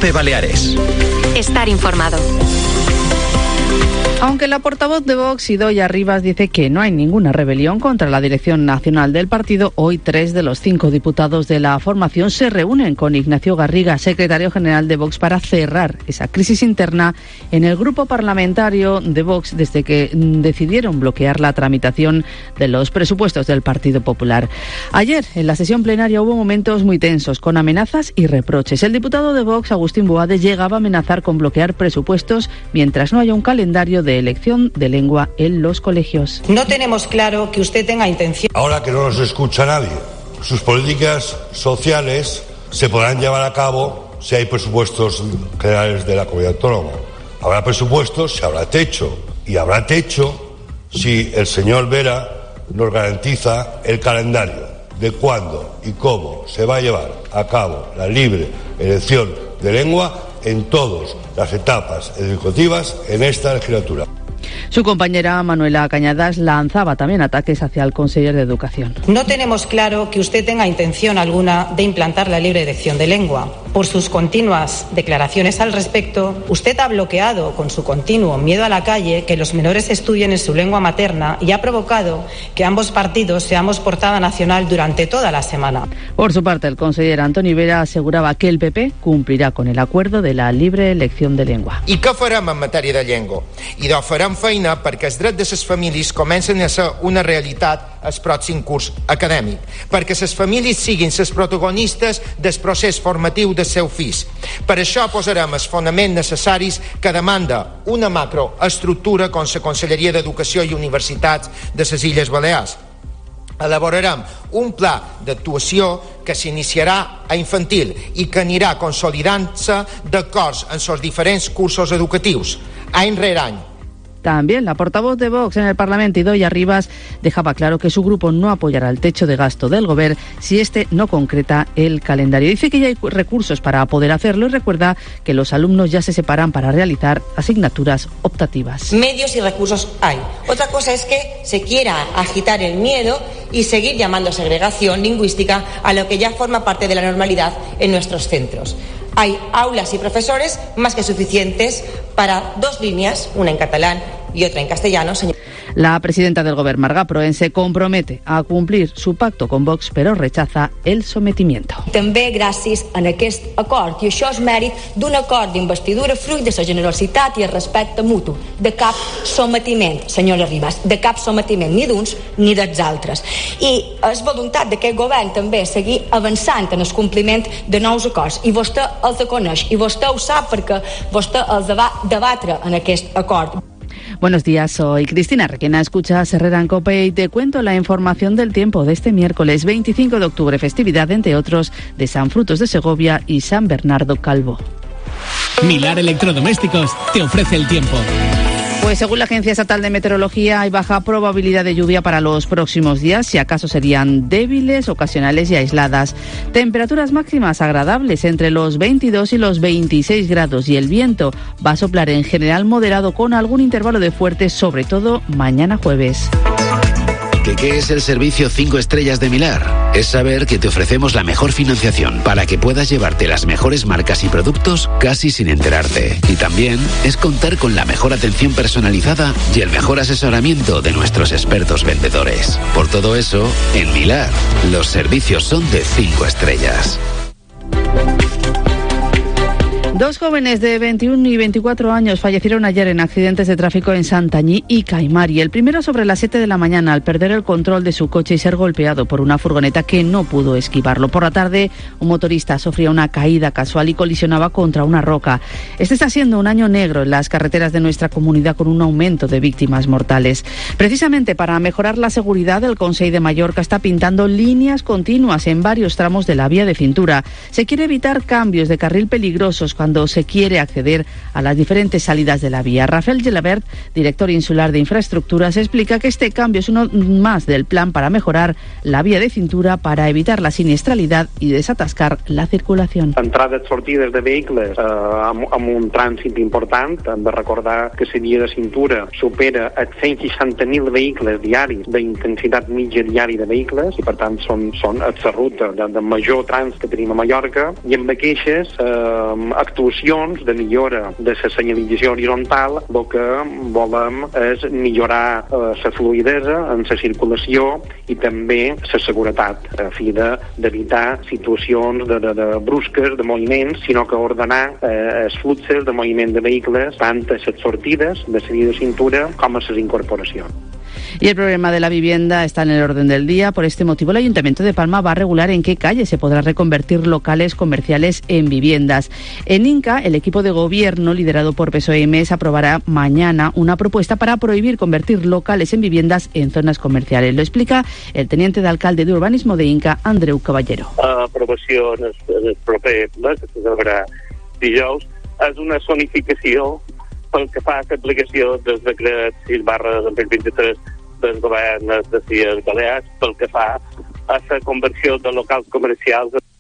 COPE Baleares. Estar informado. Aunque la portavoz de Vox, Idoia Rivas, dice que no hay ninguna rebelión contra la dirección nacional del partido, hoy 3 de los 5 diputados de la formación se reúnen con Ignacio Garriga, secretario general de Vox, para cerrar esa crisis interna en el grupo parlamentario de Vox desde que decidieron bloquear la tramitación de los presupuestos del Partido Popular. Ayer, en la sesión plenaria, hubo momentos muy tensos, con amenazas y reproches. El diputado de Vox, Agustín Boade, llegaba a amenazar con bloquear presupuestos mientras no haya un calendario de elección de lengua en los colegios. No tenemos claro que usted tenga intención. Ahora que no nos escucha nadie, sus políticas sociales se podrán llevar a cabo si hay presupuestos generales de la comunidad autónoma. Habrá presupuestos si habrá techo. Y habrá techo si el señor Vera nos garantiza el calendario de cuándo y cómo se va a llevar a cabo la libre elección de lengua en todas las etapas educativas en esta legislatura. Su compañera Manuela Cañadas lanzaba también ataques hacia el conseller de Educación. No tenemos claro que usted tenga intención alguna de implantar la libre elección de lengua. Por sus continuas declaraciones al respecto, usted ha bloqueado con su continuo miedo a la calle que los menores estudien en su lengua materna y ha provocado que ambos partidos seamos portada nacional durante toda la semana. Por su parte, el conseller Antoni Vera asegurava que el PP cumplirà con el acuerdo de la libre elección de lengua. I què farem en matèria de llengua? Idò farem feina perquè els drets de les famílies comencen a ser una realitat el pròxim curs acadèmic, perquè les famílies siguin les protagonistes del procés formatiu dels seus fills. Per això posarem els fonaments necessaris que demanda una macroestructura com la Conselleria d'Educació i Universitats de les Illes Balears. Elaborarem un pla d'actuació que s'iniciarà a infantil i que anirà consolidant-se d'acords en els diferents cursos educatius, any rere any. También la portavoz de Vox en el Parlamento, Idoia Rivas, dejaba claro que su grupo no apoyará el techo de gasto del Gobierno si este no concreta el calendario. Dice que ya hay recursos para poder hacerlo y recuerda que los alumnos ya se separan para realizar asignaturas optativas. Medios y recursos hay. Otra cosa es que se quiera agitar el miedo y seguir llamando segregación lingüística a lo que ya forma parte de la normalidad en nuestros centros. Hay aulas y profesores más que suficientes para 2 líneas, una en catalán y otra en castellano. La presidenta del Gobierno, Marga Proen, se compromete a cumplir su pacto con Vox, però rechaza el sometimiento. També gràcies a aquest acord, i això és mèrit d'un acord d'investidura fruit de la generositat i el respecte mutu. De cap sometiment, senyora Ribas, de cap sometiment, ni d'uns ni dels altres. I és voluntat d'aquest govern també seguir avançant en el compliment de nous acords. I vostè els coneix, i vostè ho sap perquè vostè els va debatre en aquest acord. Buenos días, soy Cristina Requena, escuchas Herrera en COPE y te cuento la información del tiempo de este miércoles 25 de octubre, festividad, entre otros, de San Frutos de Segovia y San Bernardo Calvo. Milar Electrodomésticos te ofrece el tiempo. Pues según la Agencia Estatal de Meteorología, hay baja probabilidad de lluvia para los próximos días, si acaso serían débiles, ocasionales y aisladas. Temperaturas máximas agradables entre los 22 y los 26 grados y el viento va a soplar en general moderado con algún intervalo de fuerte, sobre todo mañana jueves. ¿Qué es el servicio 5 estrellas de Milar? Es saber que te ofrecemos la mejor financiación para que puedas llevarte las mejores marcas y productos casi sin enterarte. Y también es contar con la mejor atención personalizada y el mejor asesoramiento de nuestros expertos vendedores. Por todo eso, en Milar, los servicios son de 5 estrellas. 2 jóvenes de 21 y 24 años fallecieron ayer en accidentes de tráfico en Santanyí y Caimari. El primero sobre las 7 de la mañana al perder el control de su coche y ser golpeado por una furgoneta que no pudo esquivarlo. Por la tarde, un motorista sufría una caída casual y colisionaba contra una roca. Este está siendo un año negro en las carreteras de nuestra comunidad con un aumento de víctimas mortales. Precisamente para mejorar la seguridad, el Consell de Mallorca está pintando líneas continuas en varios tramos de la vía de cintura. Se quiere evitar cambios de carril peligrosos cuando se quiere acceder a las diferentes salidas de la vía. Rafael Gelabert, director insular de infraestructuras, explica que este cambio es uno más del plan para mejorar la vía de cintura para evitar la siniestralidad y desatascar la circulación. Entrades i sortides de vehicles amb un trànsit important. Hem de recordar que la via de cintura supera els 160.000 vehicles diaris d'intensitat mitja diària de vehicles i per tant són la ruta de major trànsit que tenim a Mallorca i amb aquestes actuacions de millora de la senyalització horitzontal. El que volem és millorar la fluidesa en la circulació i també la seguretat, a fi d'evitar situacions de brusques, de moviments, sinó que ordenar els fluxos de moviment de vehicles tant a les sortides de salida de cintura com a les incorporacions. Y el problema de la vivienda está en el orden del día. Por este motivo, el Ayuntamiento de Palma va a regular en qué calle se podrá reconvertir locales comerciales en viviendas. En Inca, el equipo de gobierno, liderado por PSOE y MES, aprobará mañana una propuesta para prohibir convertir locales en viviendas en zonas comerciales. Lo explica el teniente de alcalde de urbanismo de Inca, Andreu Caballero. L'aprovació en el proper ple, que se celebrarà dijous, és una zonificació pel que fa a l'aplicació del decret 6/2023 del govern de les Illes Balears pel que fa a la conversió de locals comercials